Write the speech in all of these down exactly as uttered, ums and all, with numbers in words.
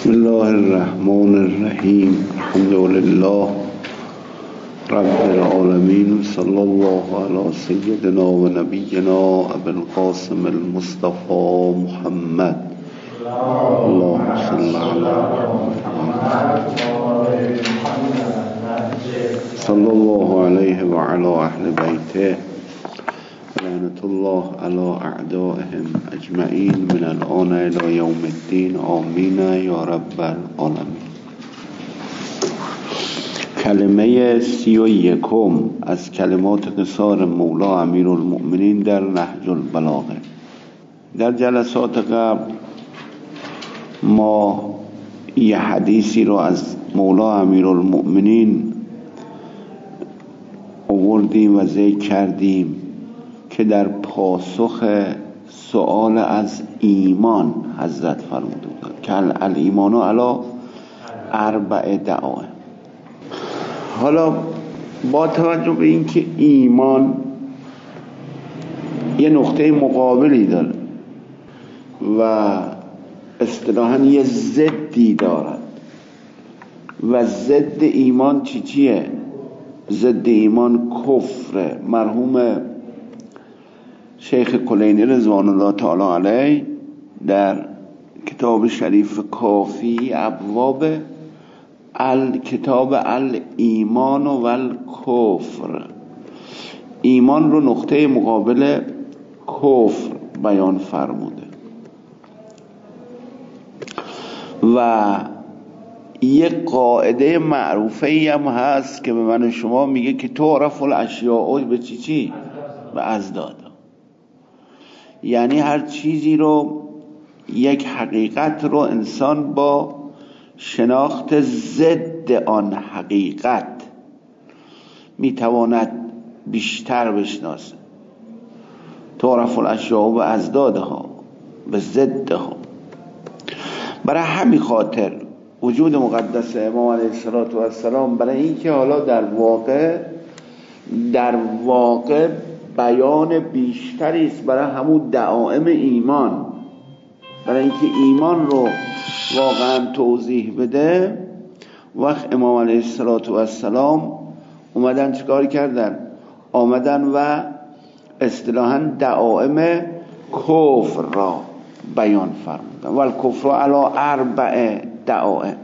بسم الله الرحمن الرحیم. الحمد لله رب العالمین، صلی الله علی سیدنا و نبینا ابی القاسم المصطفى محمد. اللهم صل علی محمد صلی الله علیه و علی اهل بیته لعنت الله علی اعدائهم اجمعین من الان الی یوم الدین. آمین یا رب العالمین. کلمه سی و یکم از کلمات قصار مولا امیرالمؤمنین در نهج البلاغه. در جلسات قبل ما یه حدیثی رو از مولا امیرالمؤمنین آوردیم و ذکر کردیم که در پاسخ سؤال از ایمان حضرت فرموده بود که الایمان علی اربع دعائم. حالا با توجه به اینکه ایمان یه نقطه مقابلی داره و اصطلاحاً یه ضدی دارد و ضد ایمان چی چیه؟ ضد ایمان کفر. مرحوم شیخ کلینی رضوان الله تعالی علیه در کتاب شریف کافی ابواب الکتاب الایمان و الکفر، ایمان رو نقطه مقابل کفر بیان فرموده و یک قاعده معروفه ای هم هست که به من شما میگه که تعرف الاشیاء به چی چی؟ به ازداد. یعنی هر چیزی رو، یک حقیقت رو انسان با شناخت ضد آن حقیقت میتواند بیشتر بشناسه. تعرف الاشیاء به ازدادها، به ضدها. برای همین خاطر وجود مقدس امام علیه السلام برای اینکه حالا در واقع در واقع بیان بیشتری است برای همون دعائم ایمان، برای اینکه ایمان رو واقعا توضیح بده، وقت امام علیه السلام اومدن چیکار کردن؟ آمدن و اصطلاحاً دعائم کفر را بیان فرمودن. و الکفر علی اربع دعائم.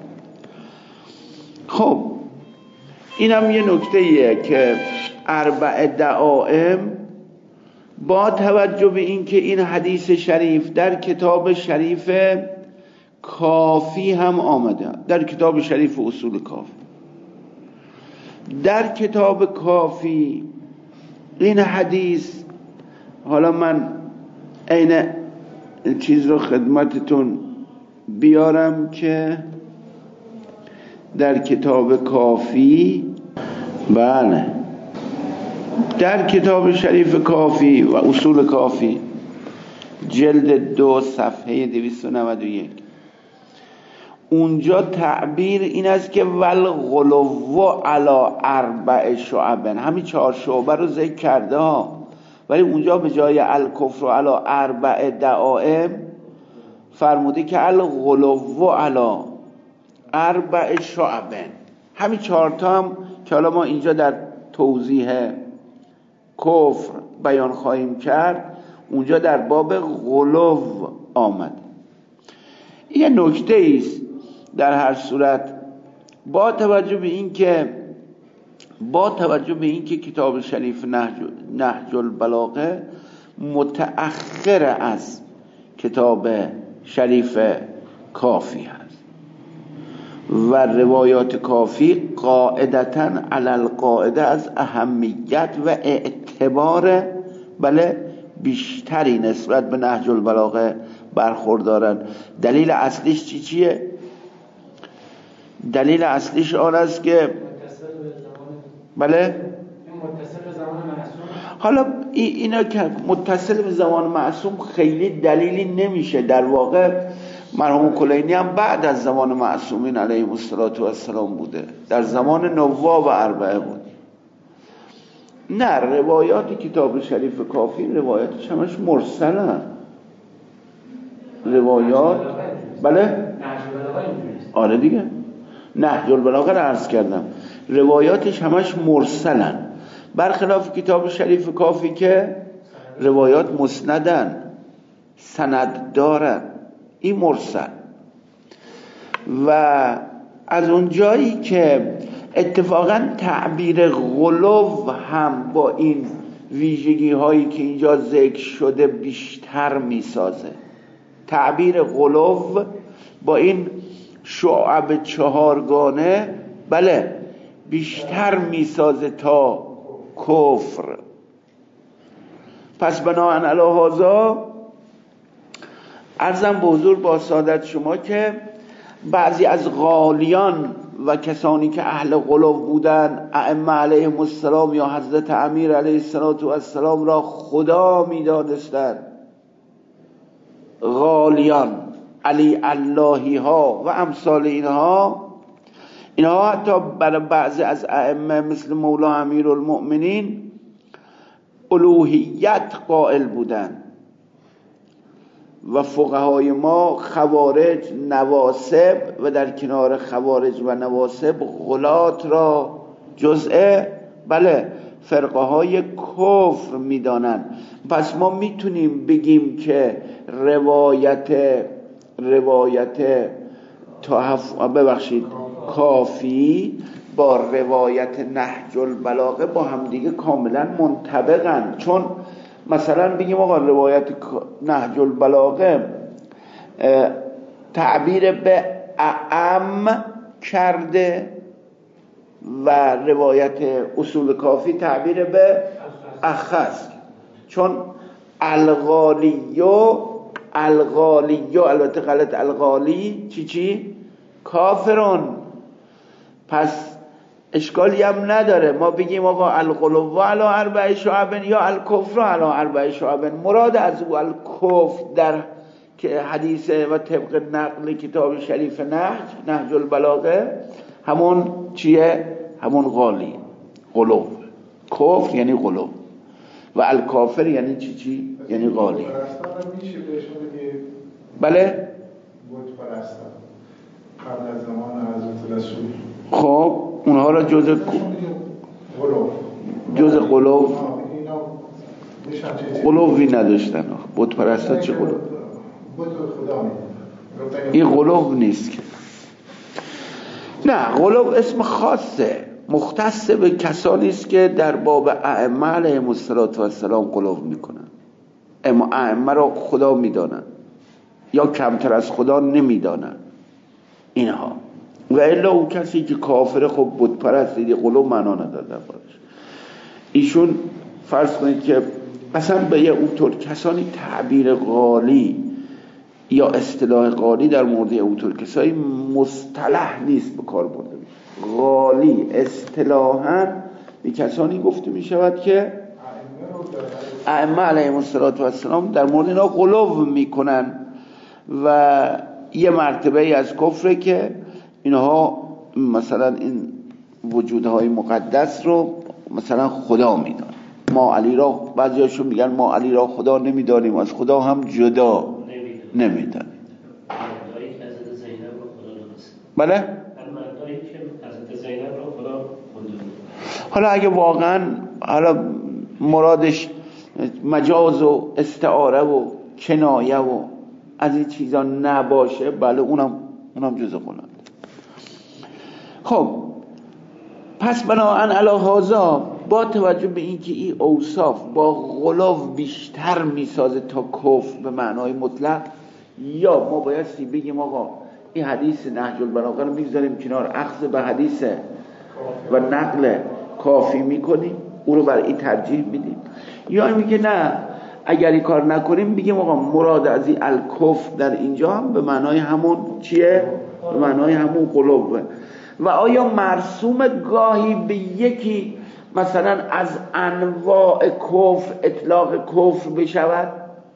خب اینم یه نکته ایه که اربع دعائم با توجه به این که این حدیث شریف در کتاب شریف کافی هم آمده، در کتاب شریف اصول کافی، در کتاب کافی این حدیث، حالا من این چیز رو خدمتتون بیارم که در کتاب کافی، بله، در کتاب شریف کافی و اصول کافی جلد دو صفحه دویست و نود و یک، اونجا تعبیر این است که والغلو علی اربع شعب، همین چهار شعبه رو ذکر کرده ها، ولی اونجا به جای الکفر علی اربع دعائم فرموده که الغلو علی اربع شعب. همین چهار تا هم که حالا ما اینجا در توضیح کفر بیان خواهیم کرد، اونجا در باب غلو آمد. یه نکته است در هر صورت، با توجه به این که با توجه به این که کتاب شریف نهج, نهج البلاغه متأخر از کتاب شریف کافی هست و روایات کافی قاعدتاً علی القاعده از اهمیت و اعتبار بله بیشتری نسبت به نهج البلاغه برخوردارن. دلیل اصلیش چی چیه؟ دلیل اصلیش آن است که بله متصل به زمان معصوم. حالا اینا که متصل به زمان معصوم خیلی دلیلی نمیشه. در واقع مرحوم کلینی هم بعد از زمان معصومین علیهم السلام بوده، در زمان نواب اربعه بود. نه، روایات کتاب شریف کافی روایاتش همش مرسله، روایات بله آره دیگه، نهج البلاغه رو عرض کردم روایاتش همش مرسلن، برخلاف کتاب شریف کافی که روایات مسندن، سند دارن. این مرسل. و از اون جایی که اتفاقا تعبیر غلو هم با این ویژگی هایی که اینجا ذکر شده بیشتر میسازه. تعبیر غلو با این شعب چهارگانه بله بیشتر میسازه تا کفر. پس بناهن علی هذا عرضم به حضور با سعادت شما که بعضی از غالیان و کسانی که اهل غلو بودن، ائمه علیهم السلام یا حضرت امیر علیه السلام را خدا می‌دانستند. غالیان، علی اللهی ها و امثال اینها، اینها حتی برای بعضی از ائمه مثل مولا امیرالمؤمنین الوهیت قائل بودند و فقهای ما خوارج، نواصب و در کنار خوارج و نواصب غلات را جزء بله فرقه های کفر میدانن. پس ما میتونیم بگیم که روایت روایت تحف... ببخشید کافی با روایت نهج البلاغه با همدیگه کاملا منطبقن. چون مثلا بگیم آقا روایت نهج البلاغه تعبیر به اعم کرده و روایت اصول کافی تعبیر به اخص، چون الغالیو الغالیو البته غلط، الغالی چی چی کافرون. پس اشکالی هم نداره ما بگیم آقا الغلو علی اربع شعب یا الکفر علی اربع شعب. مراد از او الکفر در که حدیث و طبق نقل کتاب شریف نهج نهج البلاغه همون چیه؟ همون غالی، غلو. کفر یعنی غلو و الکافر یعنی چی چی؟ یعنی غالی. بله؟ بود پرستان قبل از زمان حضرت رسول. خب اونها را جز غلو جز غلو غلوی نداشتن. بود پرستا چه غلو؟ این غلو نیست که. نه، غلو اسم خاصه مختص به کسانی است که در باب ائمه علیهم السلام غلو میکنن. اما ائمه را خدا میدانن یا کمتر از خدا نمیدانن اینها. و الا اون کسی که کافر خب بت پرست دیگه غلو معنا نداره باش. ایشون فرض کنید که مثلا به یه اونطور کسانی تعبیر غالی یا اصطلاح غالی در مورد اونطور کسایی مصطلح نیست به کار برده میشه. غالی اصطلاحاً به کسانی گفته می شود که ائمه علیهم السلام در مورد اینا غلو میکنن و یه مرتبه از کفره که اینها مثلا این وجودهای مقدس رو مثلا خدا میدان. ما علی را، بعضیاشون میگن ما علی را خدا نمیدانیم، از خدا هم جدا نمیدانیم. بله؟ حالا اگه واقعا حالا مرادش مجاز و استعاره و کنایه و از این چیزا نباشه بله اونم اونم جزء قرآن. خب پس بناهن علی هذا با توجه به اینکه این اوصاف با غلو بیشتر میسازه تا کفر به معنای مطلق، یا ما بایستی بگیم آقا این حدیث نهج البلاغه رو میگذاریم کنار، اخذ به حدیث و نقل کافی میکنیم، او رو برای این ترجیح میدیم، یا میگه نه اگر این کار نکنیم بگیم آقا مراد از این الکفر در اینجا هم به معنای همون چیه؟ به معنای همون قلوبه. و آیا مرسوم گاهی به یکی مثلا از انواع کفر اطلاق کفر بشود؟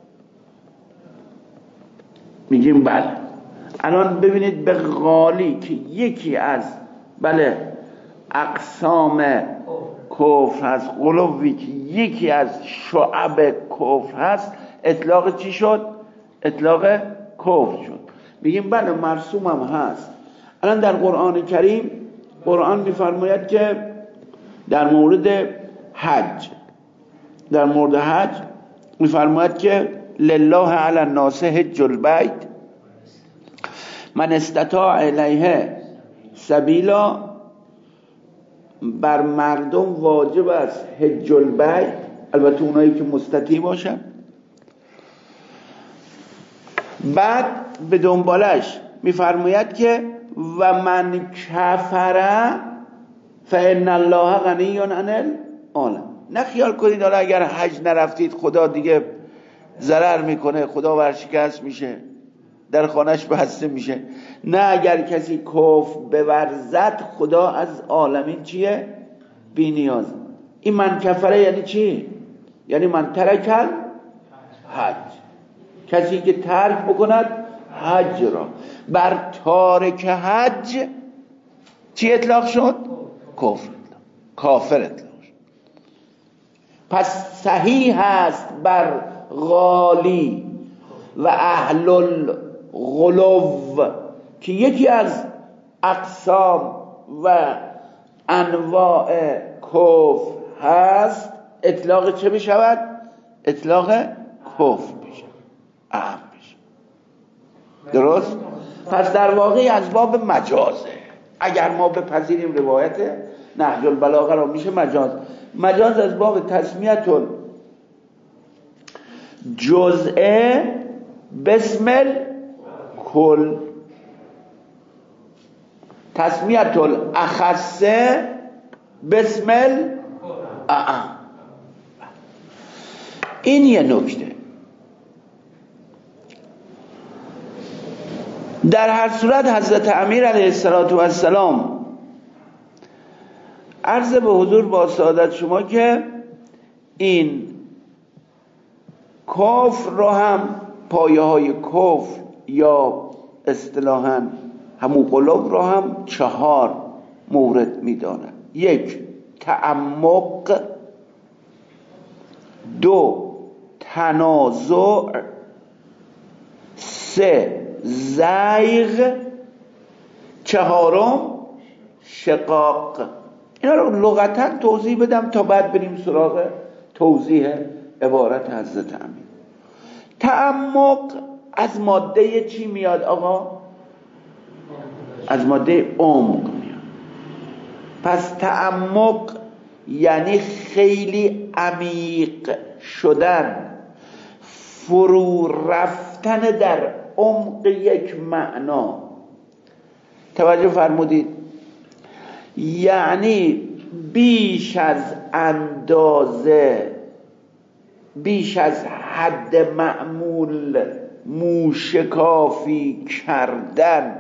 میگیم بله. الان ببینید به غالی که یکی از بله اقسام کفر هست، غلوی که یکی از شعب کفر هست، اطلاق چی شد؟ اطلاق کفر شد. میگیم بله مرسوم هم هست، الان در قرآن کریم قرآن میفرماید که در مورد حج در مورد حج میفرماید که لله علی الناس حج البیت من استطاع الیه سبیلا، بر مردم واجب است حج البیت، البته اونایی که مستطیع باشن. بعد به دنبالش میفرماید که و من کفر فان الله غنی عن العالم. نه خیال کنید حالا اگر حج نرفتید خدا دیگه ضرر میکنه، خدا ورشکست میشه، در خانهش بسته میشه. نه، اگر کسی کفر بورزد خدا از عالمین چیه؟ بی نیاز. این من کفره یعنی چی؟ یعنی من ترکل حج، کسی که ترک بکند حج را. بر تارک حج چی اطلاق شد؟ کفر، کافر اطلاق شد. پس صحیح هست بر غالی و اهل الغلو که یکی از اقسام و انواع کفر هست، اطلاق چه بشود؟ اطلاق کفر بشه، اهم بشه. درست؟ پس در واقع از باب مجازه. اگر ما بپذیریم روایت نهج البلاغه را میشه مجاز. مجاز از باب تسمیت جزء بسم الکل، تسمیت الاخص بسم الاعم. این یه نکته. در هر صورت حضرت امیر علیه السلام عرض به حضور با سعادت شما که این کفر را هم پایه های کفر یا اصطلاحاً همون قلوب را هم چهار مورد می‌داند. یک، تعمق. دو، تنازع. سه، زیغ. چهارم، شقاق. اینا رو لغتاً توضیح بدم تا بعد بریم سراغ توضیح عبارت حضرت امیر. تعمق از ماده چی میاد آقا؟ از ماده عمق میاد. پس تعمق یعنی خیلی عمیق شدن، فرو رفتن در عمق یک معنا. توجه فرمودید؟ یعنی بیش از اندازه، بیش از حد معمول موشکافی کردن.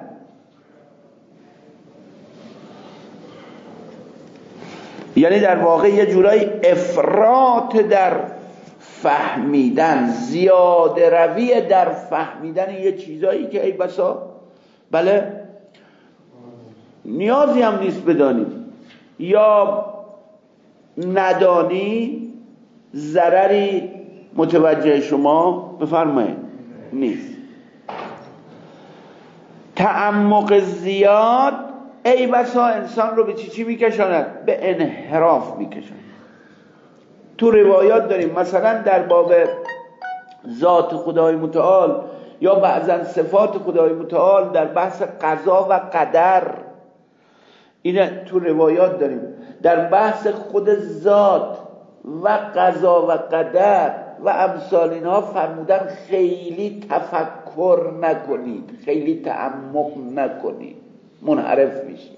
یعنی در واقع یه جورایی افراط در فهمیدن، زیاده روی در فهمیدن یه چیزایی که ای بسا بله نیازی هم نیست بدانیم، یا ندانی ضرری متوجه شما بفرمایید نیست. تعمق زیاد ای بسا انسان رو به چی چی میکشاند؟ به انحراف میکشاند. تو روایات داریم مثلا در باب ذات خدای متعال یا بعضا صفات خدای متعال در بحث قضا و قدر، این تو روایات داریم. در بحث خود ذات و قضا و قدر و امثال اینها فرمودن خیلی تفکر نکنید، خیلی تعمق نکنید، منحرف میشید.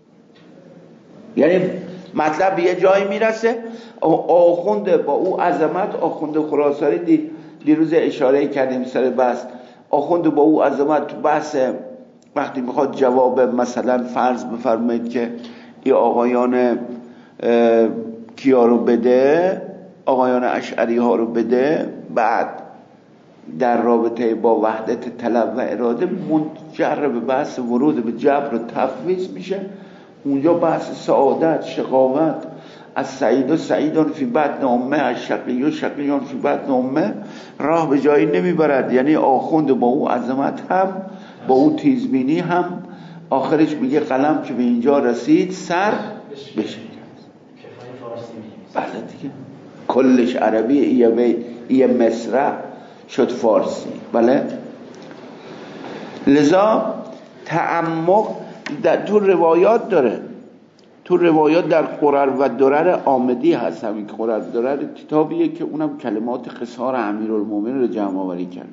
یعنی مطلب یه جایی میرسه. آخوند با او عظمت، آخوند خراسانی دی دیروز اشاره کردیم سر بحث، آخوند با او عظمت تو بحث وقتی میخواد جواب مثلا فرض بفرمایید که این آقایان کیا رو بده، آقایان اشعری ها رو بده، بعد در رابطه با وحدت طلب و اراده منجر به بحث ورود به جبر و تفویض میشه. اونجا بحث سعادت، شقاوت، از سعید و سعیدان فی بطن امه، از شقی و شقیان فی بطن امه راه به جایی نمیبرد. یعنی آخوند با او عظمت هم، با او تیزبینی هم، آخرش میگه قلم که به اینجا رسید سر بشه. بله دیگه کلش عربی، یه یه مصرع شد فارسی. بله لذا تعمق در تو روایات داره، تو روایات در قرر و درر آمدی هست. همین قرر و درر کتابیه که اونم کلمات قصار امیرالمومنین رو جمع آوری کرد.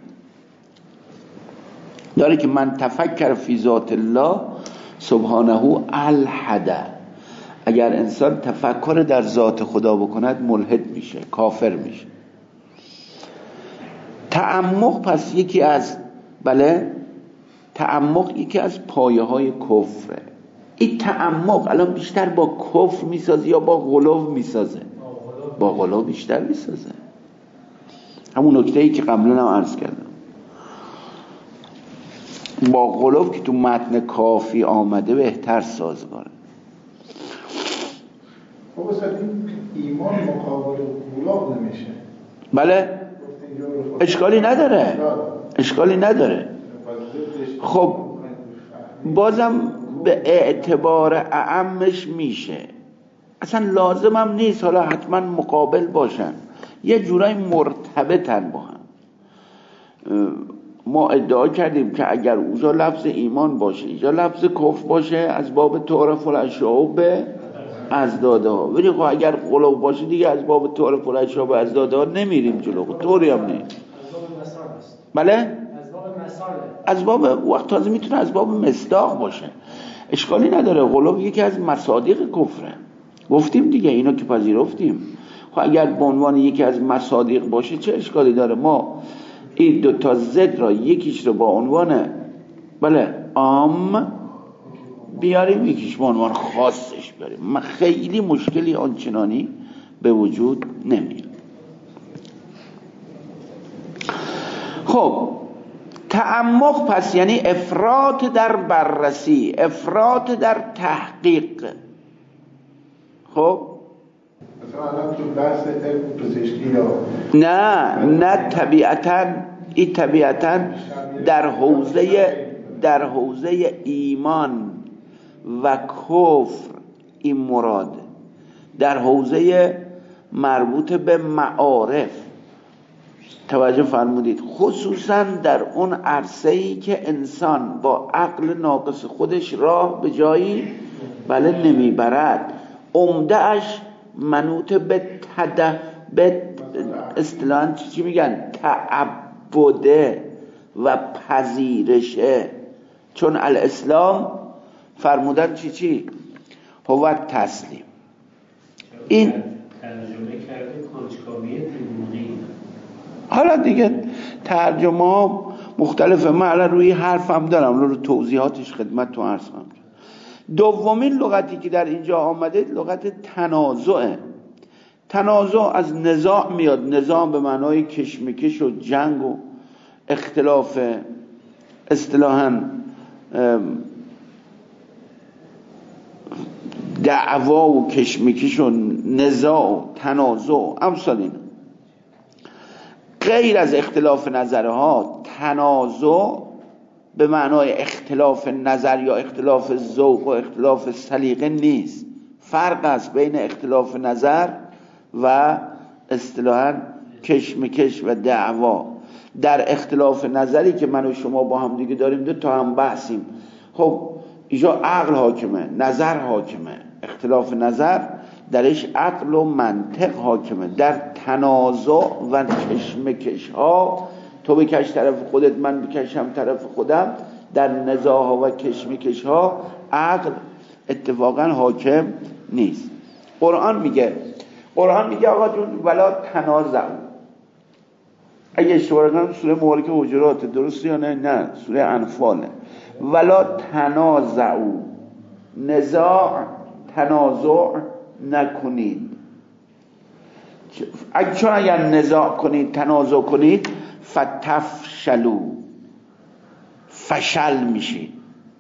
داره که من تفکر فی ذات الله سبحانه الحده، اگر انسان تفکر در ذات خدا بکند ملحد میشه، کافر میشه. تعمق پس یکی از بله تعمق یکی از پایه های کفره. این تعمق الان بیشتر با کفر میسازه یا با غلو میسازه؟ با غلو بیشتر میسازه. همون نکته ای که قبلا هم عرض کردم، با غلو که تو متن کافی آمده بهتر سازگاره. خب اصلا ایمان مقابل غلو نمیشه. بله اشکالی نداره، اشکالی نداره. خب بازم به اعتبار اعمش میشه، اصلا لازمم نیست حالا حتما مقابل باشن، یه جورای مرتبطن با هم. ما ادعا کردیم که اگر اونجا لفظ ایمان باشه اینجا لفظ کفر باشه از باب تعارف الاشیاء به ازدادها، ولی خب اگر غلو باشه دیگه از باب تعارف الاشیاء به ازدادها نمیریم جلو، طوری هم نیست. بله از باب وقت تازه میتونه از باب مصداق باشه، اشکالی نداره. غلو یکی از مصادیق کفره، گفتیم دیگه، اینو که پذیرفتیم. خب اگر به عنوان یکی از مصادیق باشه چه اشکالی داره ما این دو تا ضد را یکیش رو با عنوان بله عام بیاریم، یکیش با عنوان خاصش بیاریم، ما خیلی مشکلی آنچنانی به وجود نمیاد. خب تعمق پس یعنی افراط در بررسی، افراط در تحقیق. خب مثلا الان تو بحث علم پزشکی یا نه نه طبیعتاً این طبیعتاً در حوزه در حوزه ایمان و کفر این مراد، در حوزه مربوط به معارف توجه فرمودید، خصوصا در اون عرصه‌ای که انسان با عقل ناقص خودش راه به جایی بله نمیبرد. عمده‌اش منوط به تد به اصطلاحاً چی میگن تعبده و پذیرشه، چون الاسلام فرمودن چی چی هو تسلیم. این ترجمه کرده کنجکاوی دروغی. حالا دیگه ترجمه ها مختلفه، من الان روی حرفم دارم رو توضیحاتش خدمت تو عرض کنم. دومین لغتی که در اینجا آمده لغت تنازعه. تنازع از نزاع میاد، نزاع به معنای کشمکش و جنگ و اختلاف، اصطلاحاً دعوا و کشمکش و نزاع و تنازع امثال این. غیر از اختلاف نظرها تنازع به معنای اختلاف نظر یا اختلاف ذوق و اختلاف سلیقه نیست. فرق است بین اختلاف نظر و اصطلاحاً کشمکش و دعوا. در اختلاف نظری که من و شما با هم دیگه داریم دو تا هم بحثیم، خب اینجا عقل حاکمه، نظر حاکمه، اختلاف نظر درش عقل و منطق حاکمه. در تنازع و کشمکش ها تو بکش طرف خودت من بکشم طرف خودم، در نزاع ها و کشمکش ها عقل اتفاقا حاکم نیست. قرآن میگه قرآن میگه آقا جون ولا تنازعوا، اگه اشتباه کنم سوره مبارکه حجرات درست یا نه؟ نه سوره انفاله. ولا تنازعوا، نزاع تنازع نکنید، اگه چون اگر نزاع کنید تنازع کنید فتفشلوا، فشل میشید،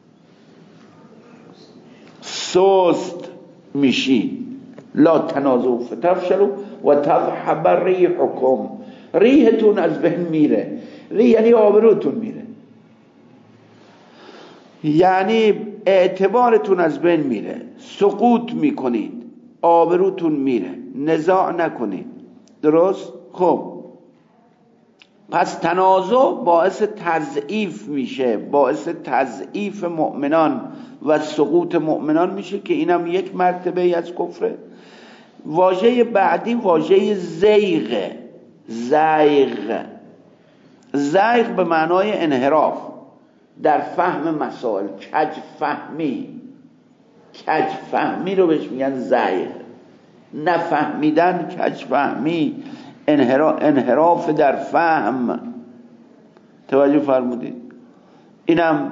سست میشید. لا تنازعوا فتفشلوا و تذهب ریحکم، ریحتون از بین میره، ریح یعنی آبروتون میره، یعنی اعتبارتون از بین میره، سقوط میکنید، آبروتون میره، نزاع نکنید. درست؟ خب پس تنازع باعث تضعیف میشه، باعث تضعیف مؤمنان و سقوط مؤمنان میشه که اینم یک مرتبه از کفره. واژه بعدی واژه زیغ. زیغ زیغ به معنای انحراف در فهم مسائل، کج فهمی. کج فهمی رو بهش میگن زیغ. نفهمیدن، کج فهمی، انحراف در فهم. توجه فرمودید؟ اینم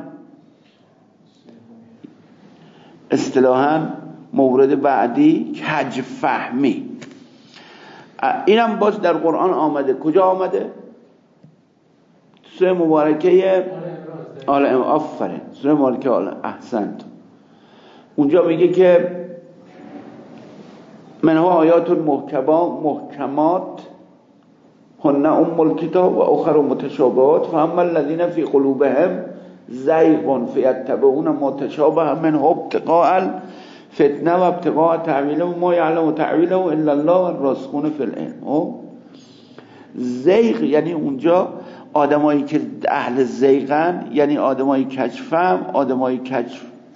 اصطلاحاً مورد بعدی کج فهمی. اینم باز در قرآن آمده. کجا آمده؟ سوره مبارکه آل عمران. آفرین، سوره مبارکه آل احسنت. اونجا میگه که منها آیات محکمات هن ام الکتاب و اخر متشابهات فاما الذین فی قلوبهم زیغ فیتبعون ما تشابه منه ابتغاء الفتنه و ابتغاء تعویله و ما یعلم تعویله الا الله والراسخون فی العلم. زیغ یعنی اونجا آدمایی که اهل زیغن، یعنی آدمایی کجفهم، آدمایی کج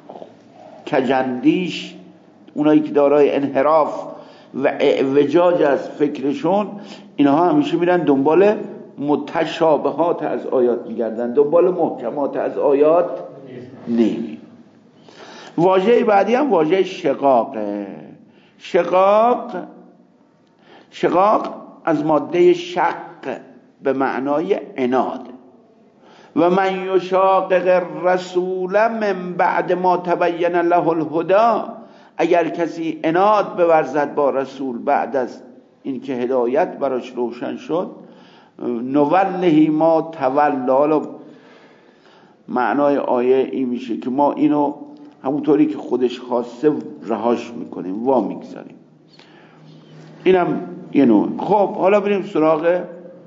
کجندیش، اونایی که دارای انحراف و اعوجاج از فکرشون، اینها همیشه میرن دنبال متشابهات از آیات میگردن، دنبال محکمات از آیات نمی. واژه بعدی هم واژه شقاقه. شقاق شقاق از ماده شق به معنای عناد. و من یشاقق الرسول من بعد ما تبین له الهدی، اگر کسی عناد بورزد با رسول بعد از اینکه هدایت براش روشن شد، نولهی ما تولی. معنای آیه این میشه که ما اینو همونطوری که خودش خواسته رهاش میکنیم، وا میگذاریم. اینم یه نوع. خب حالا بریم سراغ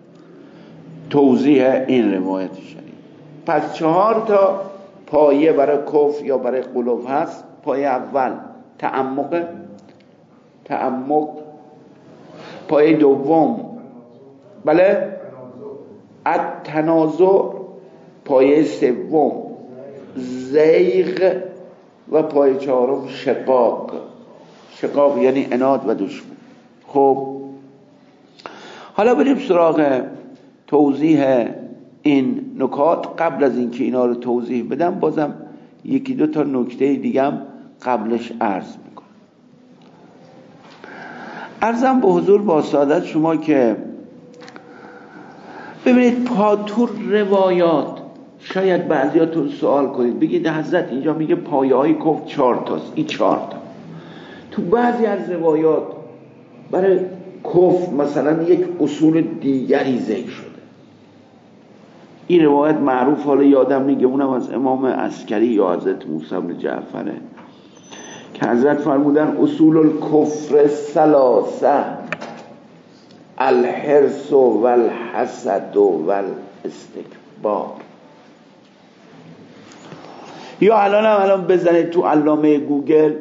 توضیح این روایت شریف. پس چهار تا پایه برای کفر یا برای غلو هست. پایه اول تعمق تعمق پایه دوم بله التنازع، پایه سوم زیغ و پایه چهارم شقاق. شقاق یعنی عناد و دشمن. خب حالا بریم سراغ توضیح این نکات. قبل از اینکه اینا رو توضیح بدم بازم یکی دو تا نکته دیگه هم قبلش عرض میکنم. عرضم به حضور با سعادت شما که ببینید پاتور روایات، شاید بعضیاتون سوال کنید بگید حضرت اینجا میگه پایه های کفر چهار تاست، این چهار تا. تو بعضی از روایات برای کفر مثلا یک اصول دیگری ذکر شده. این روایت معروف، حالا یادم میگه اونم از امام عسکری یا حضرت موسی بن جعفره که حضرت فرمودن اصول الکفر ثلاثه الحرص و الحسد و الاستکبار. یا الان هم الان بزنید تو علامه گوگل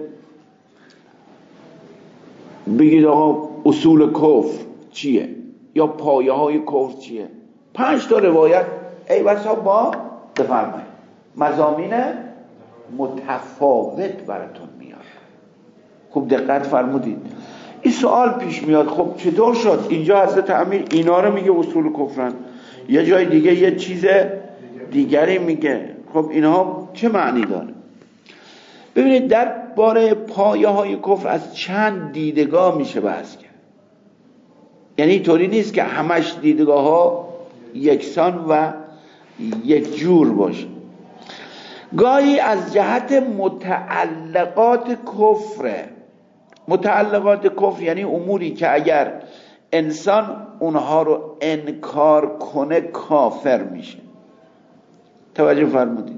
بگید آقا اصول کفر چیه یا پایه های کفر چیه، پنج تا روایت ای بسا با بفرمایید مضامین متفاوت براتون میاد. خوب دقت فرمودید. این سوال پیش میاد خب چطور شد اینجا حضرت امیر اینا رو میگه اصول کفرن، یه جای دیگه یه چیز دیگری میگه، خب اینها چه معنی داره؟ ببینید در باره پایه های کفر از چند دیدگاه میشه بحث کرد. یعنی طوری نیست که همش دیدگاه ها یکسان و یک جور باشه. گاهی از جهت متعلقات کفره. متعلقات کفر یعنی اموری که اگر انسان اونها رو انکار کنه کافر میشه. توجه فرمودید؟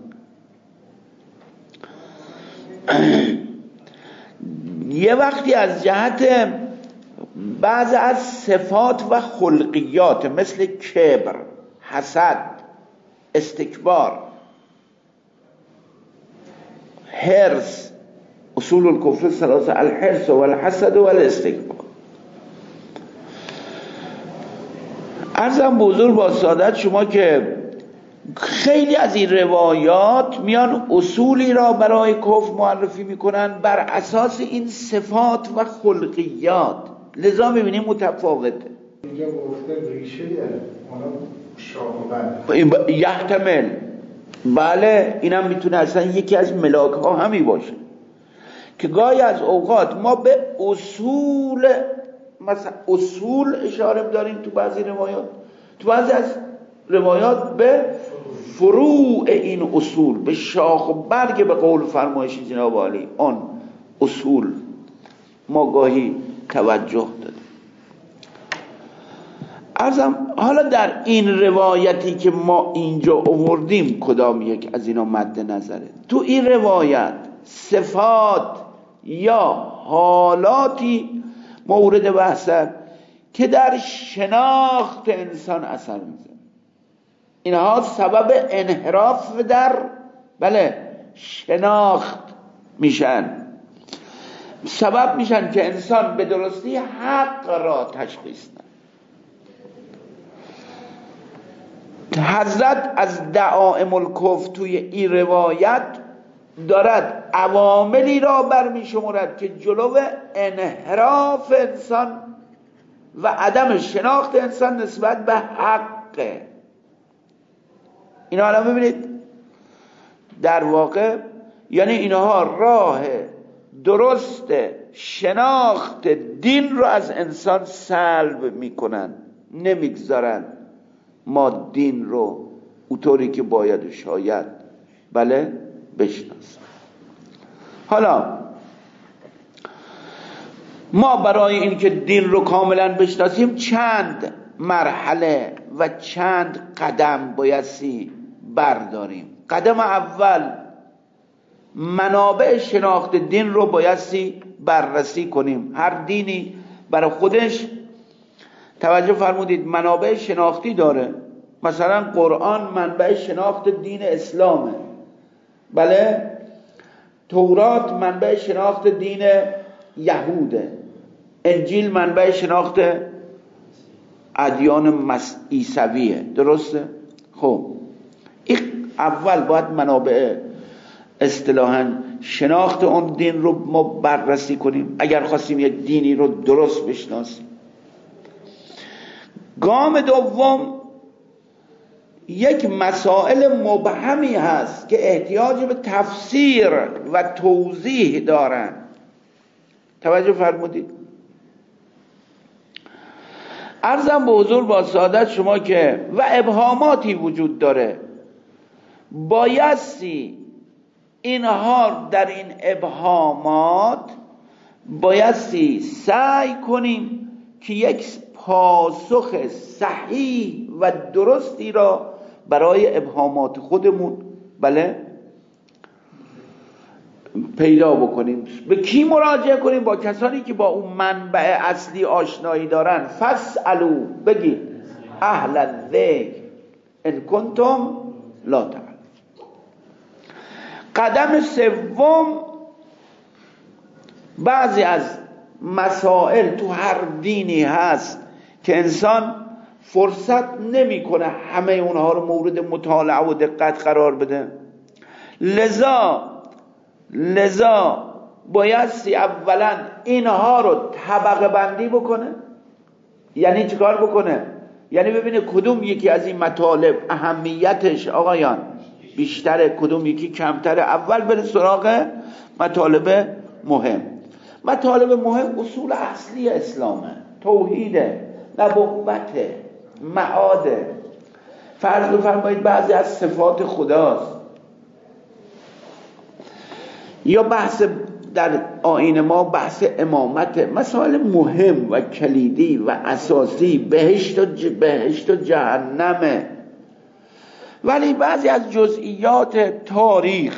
یه وقتی از جهت بعض از صفات و خلقیات مثل کبر، حسد، استکبار، حرص، اصول الکفر ثلاثه، الحرص و الحسد و الاستکبار. عرضم به حضور با سعادت شما که خیلی از این روایات میان اصولی را برای کفر معرفی میکنن بر اساس این صفات و خلقیات، لذا میبینیم متفاوته. اینجا گفته ریشه اونا شاهبن ب... یحتمل، بله اینم میتونه اصلا یکی از ملاک ها همی باشه که گاهی از اوقات ما به اصول، مثلا اصول اشاره داریم تو بعضی روایات، تو بعضی از روایات به فروع این اصول، به شاخ و برگ، به قول فرمایش جناب عالی آن اصول ما گاهی توجه داریم. عرضم حالا در این روایتی که ما اینجا آوردیم کدام یک از اینا مد نظره؟ تو این روایت صفات یا حالاتی مورد بحثه که در شناخت انسان اثر میزنه، اینها سبب انحراف در بله شناخت میشن، سبب میشن که انسان به درستی حق را تشخیص نده. حضرت از دعائم الکفر توی این روایت دارد عواملی را برمی شمارد که جلو انحراف انسان و عدم شناخت انسان نسبت به حق. اینا الان ببینید در واقع یعنی اینها راه درست شناخت دین رو از انسان سلب میکنن، نمیگذارن ما دین رو اونطوری که باید و شاید بله بشناسیم. حالا ما برای اینکه دین رو کاملا بشناسیم چند مرحله و چند قدم بایستی برداریم. قدم اول منابع شناخت دین رو بایستی بررسی کنیم. هر دینی برای خودش توجه فرمودید منابع شناختی داره. مثلا قرآن منبع شناخت دین اسلامه، بله. تورات منبع شناخت دین یهوده، انجیل منبع شناخت ادیان عیسویه، درسته؟ خب این اول باید منابع اصطلاحاً شناخت اون دین رو ما بررسی کنیم اگر خواستیم یک دینی رو درست بشناسیم. گام دوم یک مسائل مبهمی هست که احتیاج به تفسیر و توضیح دارن. توجه فرمودید؟ عرضم به حضور با سعادت شما که و ابهاماتی وجود داره، بایستی اینها در این ابهامات بایستی سعی کنیم که یک پاسخ صحیح و درستی را برای ابهامات خودمون بله پیدا بکنیم. به کی مراجعه کنیم؟ با کسانی که با اون منبع اصلی آشنایی دارن. فاسالو، بگید اهل الذکر ان کنتم لا تعلمون. قدم سوم، بعضی از مسائل تو هر دینی هست که انسان فرصت نمیکنه همه اونها رو مورد مطالعه و دقت قرار بده، لذا لذا بایستی اولا اینها رو طبقه بندی بکنه. یعنی چیکار بکنه؟ یعنی ببینه کدوم یکی از این مطالب اهمیتش آقایان بیشتره، کدوم یکی کمتره. اول بره سراغ مطالب مهم. مطالب مهم اصول اصلی اسلامه، توحیده، نبوته، معاده. فرض فرمایید بعضی از صفات خداست، یا بحث در آیین ما بحث امامت، مسائل مهم و کلیدی و اساسی، بهشت و, ج... بهشت و جهنمه. ولی بعضی از جزئیات تاریخ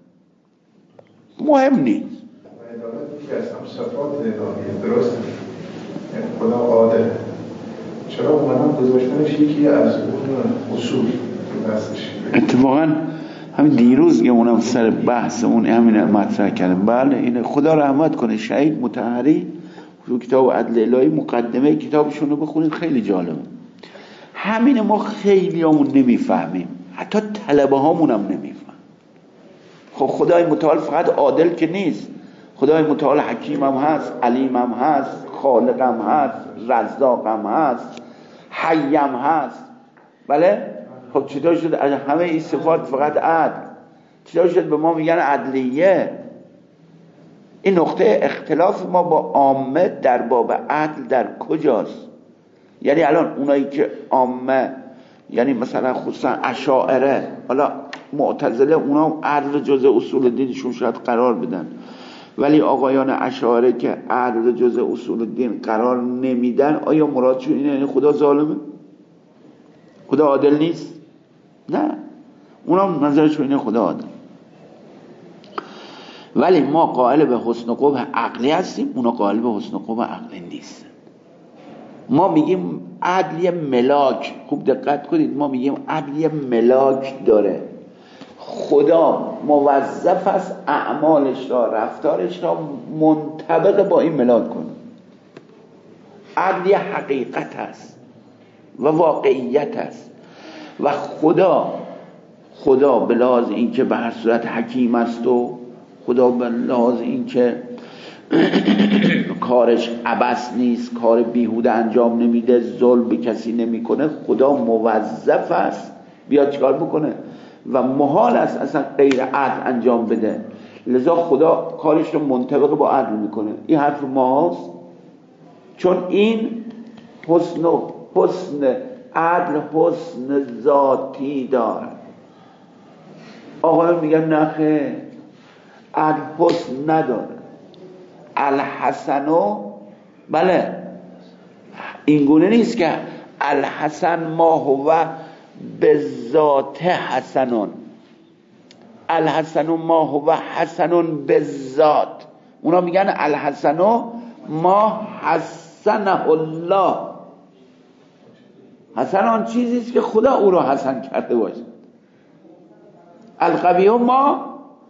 مهم نیست. عدالت که اصلا صفات الهیه، درسته؟ خدا عادله، چرا اومدن گذاشتنش یکی از اون اصول که بحثش؟ اتفاقا همین دیروز یه اونم سر بحثمون همین مطرح کردم. بله این خدا رحمت کنه شهید مطهری تو کتاب عدل الهی مقدمه کتابشون رو بخونید خیلی جالبه. همین ما خیلی همون نمیفهمیم، حتی طلبه هامون هم نمیفهم. خب خدای متعال فقط عادل که نیست، خدای متعال حکیم هم هست، علیم هم هست، خالق هم هست، رزاق هم هست، حی هم هست. بله؟ خب چطور شد همه این صفات فقط عدل؟ چطور شد به ما میگن عدلیه؟ این نقطه اختلاف ما با عامه در باب عدل در کجاست؟ یعنی الان اونایی که عامه، یعنی مثلا خصوصا اشاعره، حالا معتزله، اونا عدل جزء اصول دینشون شاید قرار بدن، ولی آقایان اشاعره که عدل جزء اصول دین قرار نمیدن، آیا مرادشون اینه یعنی خدا ظالمه؟ خدا عادل نیست؟ نه، اونا نظرشون اینه خدا عادل. ولی ما قائل به حسن و قبح عقلی هستیم، اونا قائل به حسن و قبح عقلی نیست. ما میگیم عدل یه ملاک، خوب دقت کنید، ما میگیم عدل یه ملاک داره. خدا موظف است اعمالش را، رفتارش را منطبق با این ملاک کنه. عدل یه حقیقت است و واقعیت است و خدا خدا به لحاظ این که به هر صورت حکیم است و خدا به لحاظ این که کارش عبث نیست، کار بیهوده انجام نمیده، ظلم به کسی نمیکنه، خدا موظف است بیاد چیکار بکنه و محال است اصلا غیر عدل انجام بده. لذا خدا کارش رو منطبق با عدل میکنه. این حرف ما هست، چون این حسن و حسن عدل حسن ذاتی دارد. آقایان میگن نخه عدل حسن نداره. الحسنو، بله این گونه نیست که الحسن ما هو به ذات حسنون، الحسنو ما هو حسنون به ذات. اونا میگن الحسنو ما حسنه الله، حسن آن چیزیست که خدا او را حسن کرده باشه. القبیح ما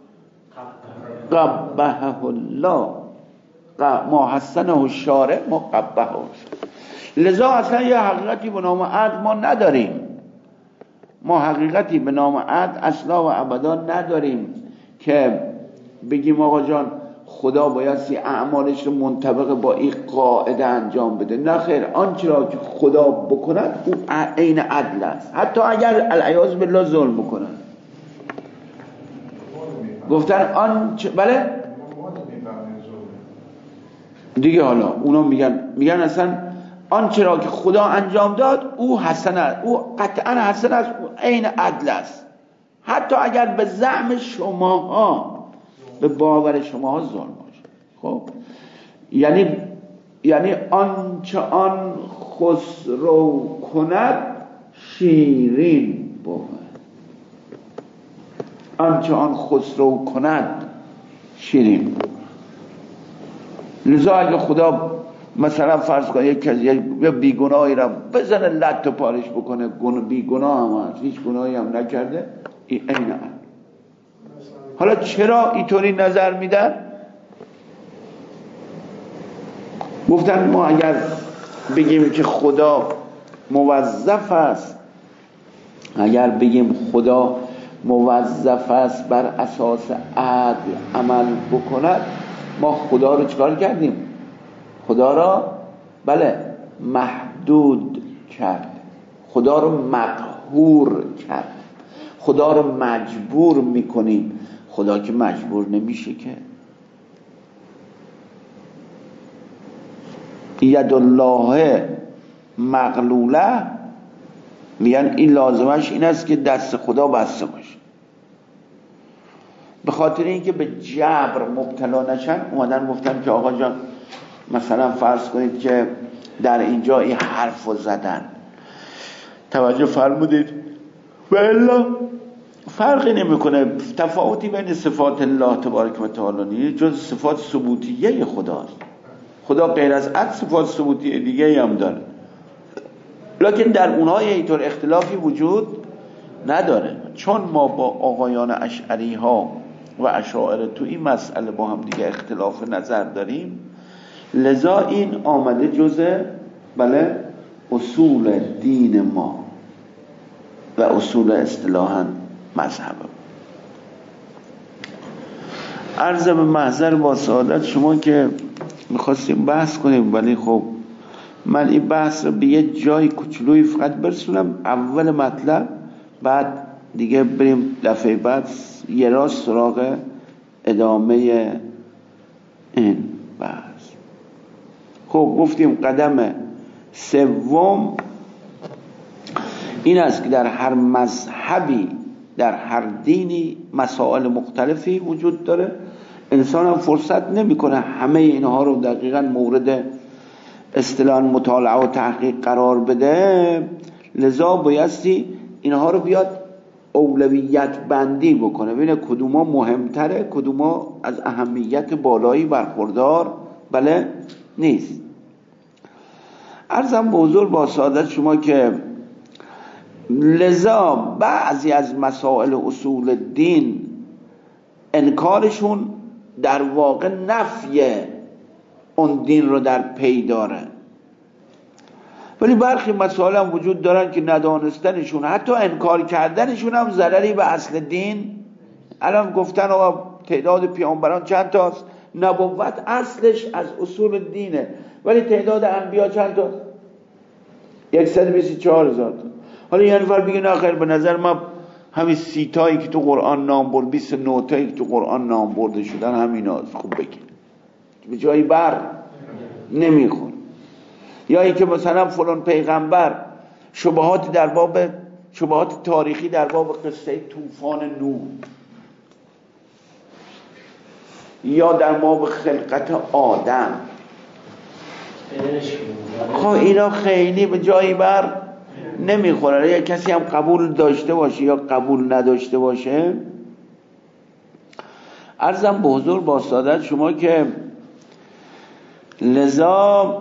قبحه الله، ما حسنه الشارع ما قبحه. لذا اصلا یه حقیقتی به نام عدل ما نداریم. ما حقیقتی به نام عدل اصلا و ابدا نداریم که بگیم آقا جان خدا بایستی اعمالش رو منطبق با این قاعده انجام بده. نه خیر، آنچه را که خدا بکند او عین عدل است، حتی اگر العیاذ بالله ظلم بکند. گفتن آنچه، بله دیگه، حالا اونا میگن میگن اصلا آنچه را که خدا انجام داد او حسن است، او قطعا حسن است، او عین عدل است، حتی اگر به زعم شماها، به باور شماها ظلم باشه. خب یعنی یعنی آنچه آن خسرو کند شیرین بود، آنچه آن خسرو کند شیرین بود. لذا اگه خدا مثلا فرض کنه یک کسی یا بیگناهی را بزنه لط و پارش بکنه، بیگناه هم هست، هیچ گناهی هم نکرده، این عین عدل. حالا چرا اینطوری نظر میدن؟ گفتن ما اگر بگیم که خدا موظف است، اگر بگیم خدا موظف است بر اساس عدل عمل بکند، ما خدا رو چکار کردیم؟ خدا را بله محدود کرد، خدا رو مقهور کرد، خدا رو مجبور میکنیم. خدا که مجبور نمیشه که. ید الله مغلوله، میگن این لازمش این است که دست خدا بسته باشه. به خاطر اینکه به جبر مبتلا نشن اومدن گفتن که آقا جان مثلا فرض کنید که در اینجا این حرف رو زدن، توجه فرمودید، و الا فرقی نمیکنه، تفاوتی بین صفات الله تبارک و تعالی نیست، جز صفات ثبوتیه خداست. خدا غیر از عد صفات ثبوتیه دیگه هم داره، لکن در اونها اینطور اختلافی وجود نداره. چون ما با آقایان اشعری ها و اشاعره تو این مسئله با هم دیگه اختلاف نظر داریم، لذا این آمده جزء بله اصول دین ما و اصول اصطلاحاً مذهب. عرض به محضر با سعادت شما که میخواستیم بحث کنیم، ولی خب من این بحث رو به یه جای کوچولویی فقط برسونم، اول مطلب، بعد دیگه بریم دفعه بعد یه راست سراغ ادامه این بحث. خب گفتیم قدم سوم این است که در هر مذهبی، در هر دینی مسائل مختلفی وجود داره. انسان هم فرصت نمیکنه همه اینها رو دقیقاً مورد اصطلاحاً مطالعه و تحقیق قرار بده، لذا بایستی اینها رو بیاد اولویت بندی بکنه، ببینه کدوما مهمتره، کدوما از اهمیت بالایی برخوردار بله نیست. عرضم به حضور با سعادت شما که لذا بعضی از مسائل اصول دین انکارشون در واقع نفی اون دین رو در پی داره، ولی برخی مسائل هم وجود دارن که ندانستنشون، حتی انکار کردنشون هم ضرری به اصل دین. الان گفتن آقا تعداد پیامبران چند تاست؟ نبوت اصلش از اصول دینه، ولی تعداد انبیا چند تاست؟ صد و بیست و چهار هزار تا. حالا یه نفر بگه نه خیر، به نظر من همین سی تایی که تو قرآن نام برد، بیست و نه تایی که تو قرآن نام برده شدن همیناست، خوب بگید، به جایی بر نمیخون. یا اینکه مثلا فلان پیغمبر شبهات در باب شبهات تاریخی در باب قصه طوفان نوح یا در باب خلقت آدم، خب اینا خیلی به جایی بر نمیخوره. یا کسی هم قبول داشته باشه یا قبول نداشته باشه، عرضم به حضور با سعادت شما که لذا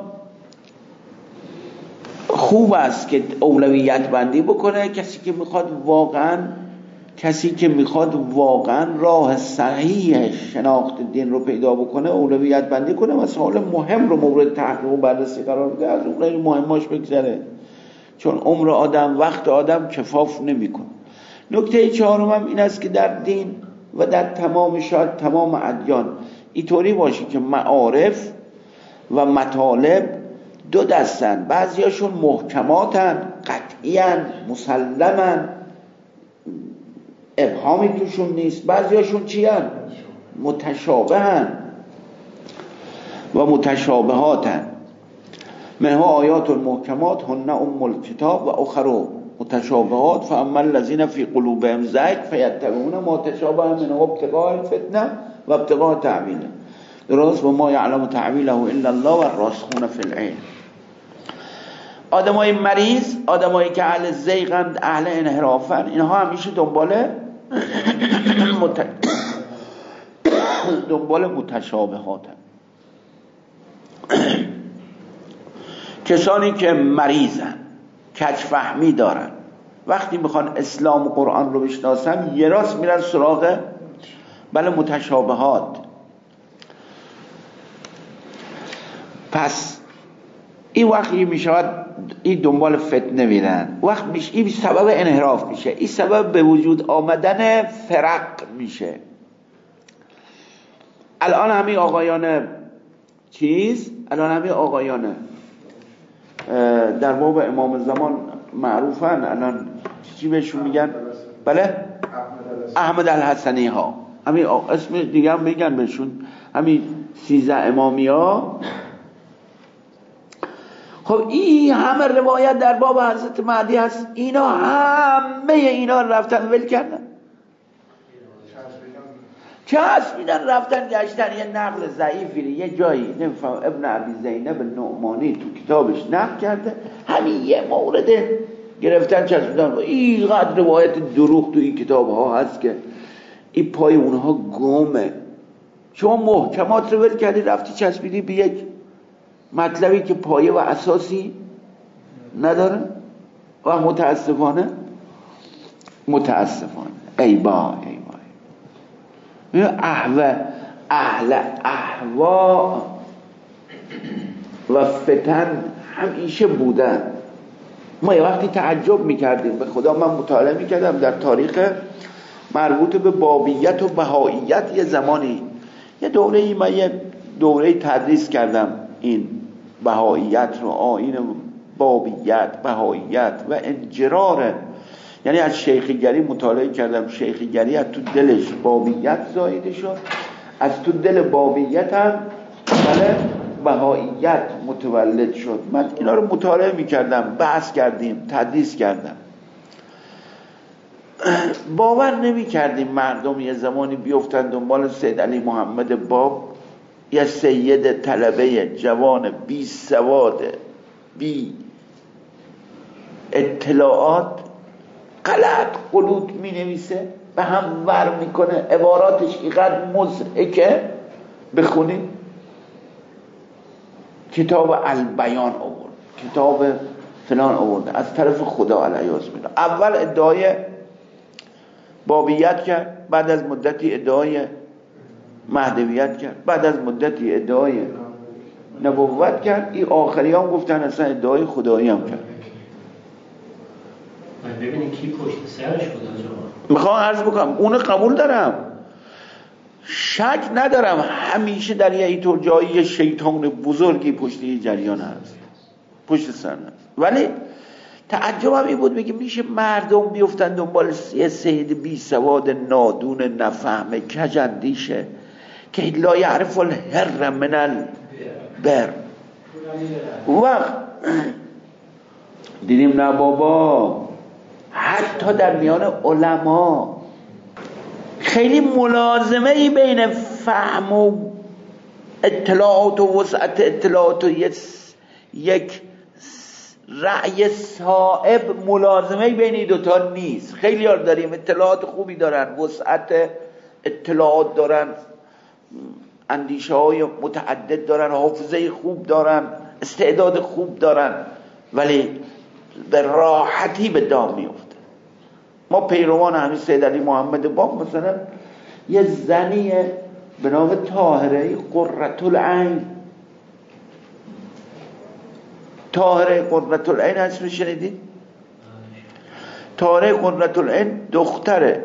خوب است که اولویت بندی بکنه. کسی که میخواد واقعا کسی که میخواد واقعا راه صحیح شناخت دین رو پیدا بکنه، اولویت بندی کنه، مسائل مهم رو مورد تحقیق و بررسی قرار بده، از اون غیر مهماش بگذره، چون عمر آدم، وقت آدم کفاف نمیکنه. نکته چهارم هم این است که در دین و در تمام شاید تمام ادیان اینطوری باشه که معارف و مطالب دو دستن، بعضیاشون محکماتن، قطعیان، مسلمن، ابهامی توشون نیست، بعضیاشون چی هن؟ متشابهن و متشابهاتن. منها آیات المحکمات هن ام الکتاب و اخر متشابهات فاما الذین فی قلوبهم زیغ فیتبعون ما تشابه منه ابتغاء الفتنه و ابتغاء تأویله. درست، و ما یعلم تعویله الا الله و الراسخون فی العلم. آدمای مریض، آدمایی که اهل زیغند، اهل انحرافن، اینها همیشه دنبال مت... دنبال متشابهاتن. کسانی که مریضن، کجفهمی دارن، وقتی میخوان اسلام و قرآن رو بشناسن یه راست میرن سراغ بله متشابهات. پس این وقتی میشود این دنبال فتنه میرن، وقت میشه این سبب انحراف میشه، این سبب به وجود آمدن فرق میشه. الان همین آقایان چیز الان همین آقایان در باب امام زمان معروفن، الان چی بهشون میگن؟ بله احمد الحسنی ها، همین اسم دیگه هم میگن بهشون، همین سیزده امامی ها. خب این همه روایت در باب حضرت مهدی هست، اینا همه اینا رفتن ول کردن، چسبیدن رفتن گشتن یه نقل ضعیفی یه جایی نمیفهم ابن ابی زینب نعمانی تو کتابش نقل کرده، همین یه مورد گرفتن چسبیدن. اینقدر روایت دروغ تو این کتاب ها هست که این پای اونها گمه. شما محکمات رو ول کردی رفتی چسبیدی به یک مطلبی که پایه و اساسی نداره و متاسفانه متاسفانه. ای با ای با اهو اهل اهوا و فتن همیشه بودن. ما یه وقتی تعجب میکردیم، به خدا من مطالعه میکردم در تاریخ مربوط به بابیت و بهاییت، یه زمانی یه دوره ای من یه دوره تدریس کردم این بهاییت رو، آیین بابیت، بهاییت و انجرار، یعنی از شیخیگری مطالعه کردم. شیخیگری از تو دلش بابیت زایده شد، از تو دل بابیت هم بله بهاییت متولد شد. من اینا رو مطالعه میکردم، بحث کردیم، تدریس کردم. باور نمی کردیم مردم یه زمانی بیفتن دنبال سید علی محمد باب، یه سید طلبه جوان بی سواد بی اطلاعات غلط قلوت می نویسه، به هم ور میکنه، عباراتش اینقدر مضحکه. بخونید کتاب البیان آورد، کتاب فلان آورد، از طرف خدا علیه السلام. اول ادعای بابیت کرد، بعد از مدتی ادعای مهدویت کرد، بعد از مدتی ادعای نبوت کرد. این آخری هم گفتن اصلا ادعای خدایی هم کرد. ببینید کی پشت سرش بود آجا. میخوام عرض بکنم اونو قبول دارم، شک ندارم، همیشه در یه اینطور جایی شیطان بزرگی پشت یه جریان هست، پشت سر هست. ولی تعجبم این بود، میگه میشه مردم بیفتن دنبال یه سید بی سواد نادون نفهمه کجندیشه که لا یعرف الحر من البر. وقت دیدیم نه بابا، حتی در میان علما خیلی ملازمه ای بین فهم و اطلاعات و وسعت اطلاعات و یک رأی صائب، ملازمه ای بین این دوتا نیست. خیلی ها داریم اطلاعات خوبی دارن، وسعت اطلاعات دارن، اندیشه های متعدد دارن، حافظه خوب دارن، استعداد خوب دارن، ولی به راحتی به دام میفته. ما پیروان همین سید علی محمد باب مثلا یه زنی به نام طاهره قرة العین، طاهره قرة العین اسمش شنیدید؟ طاهره قرة العین دختره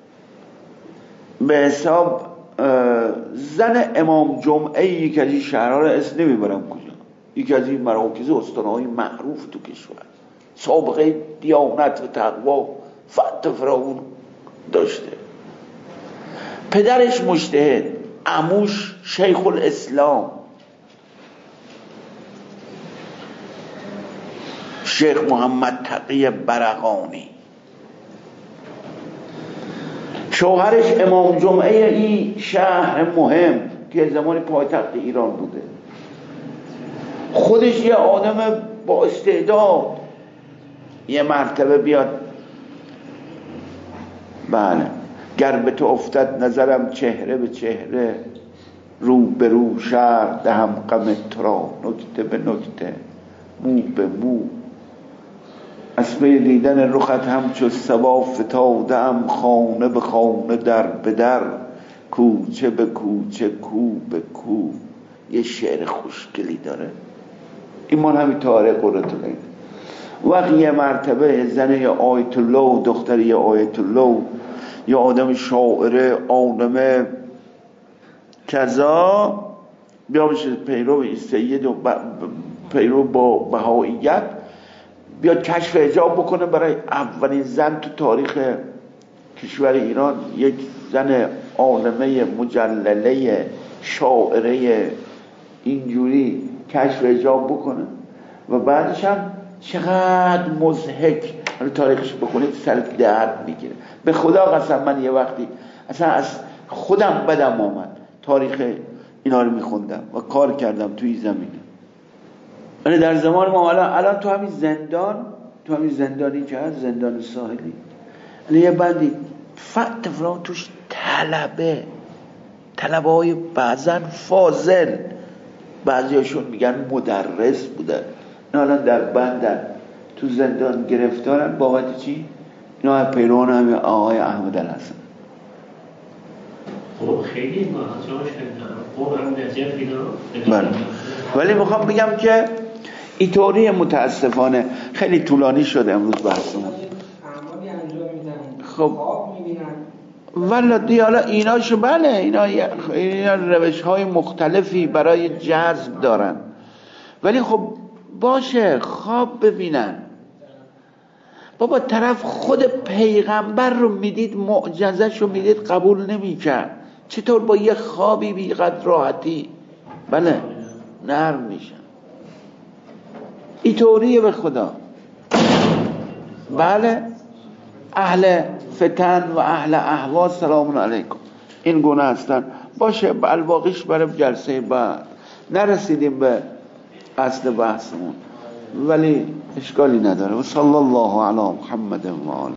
به حساب زن امام جمعه یکی از این شهرها را اسم نمیبرم کجا، یکی از این مراکز استانهای معروف تو کشور، سابقه دیانت و تقوا فتح فراون داشته. پدرش مجتهد، عموش شیخ الاسلام شیخ محمد تقی برقانی، شوهرش امام جمعه این شهر مهم که زمان پایتخت ایران بوده، خودش یه آدم با استعداد. یه مرتبه بیاد بله گر به تو افتد نظرم چهره به چهره، رو به رو شرح دهم غم تو را، نکته به نکته مو به مو، از پی دیدن رخت همچو صبا فتادم، خانه به خانه در به در، کوچه به کوچه کو به کو. یه شعر خوشگلی داره ایمان همین طاهره قرة العین. وقت یه مرتبه زنه آیت الله، دختری آیت الله، یا آدم شاعره آدم کذا، بیا بشه پیرو این سید و پیرو با بهاییت، بیاد کشف حجاب بکنه برای اولین زن تو تاریخ کشور ایران، یک زن عالمه مجلله شاعره اینجوری کشف حجاب بکنه. و بعدش هم چقدر مضحک، تاریخش بخونید سر درد میگیره. به خدا قسم من یه وقتی اصلا از خودم بدم آمد تاریخ اینا رو میخوندم و کار کردم توی زمینه. ولی در زمان ما الان الان تو همین زندان، تو همین زندانی که هست، زندان ساحلی، الان یه بندی فتح فلان توش طلبه، طلبه های بعضن فاضل، بعضی هاشون میگن مدرس بودن، الان در بندن، تو زندان گرفتارن. بابت چی؟ اینا پیرون هم آقای احمد الحسن. خب خیلی این جاش خب هم نجف اینا. بله. ولی میخوام بگم که اینطوری متاسفانه خیلی طولانی شده امروز بحثمون. اعمالی انجام میدن. خب خواب میبینن. ولادی حالا ایناشو بله اینا, اینا روش های مختلفی برای جذب دارن، ولی خب باشه خواب ببینن. بابا طرف خود پیغمبر رو میدید، معجزش رو میدید قبول نمیکرد، چطور با یه خوابی بیقدر راحتی بله نرم میشن؟ اینطوریه به خدا. بله اهل فتن و اهل اهوا سلام علیکم این گونه هستن. باشه الواقعش برای جلسه بعد، نرسیدیم به اصل بحثمون ولی اشکالی نداره. و صلی الله علی محمد و آله.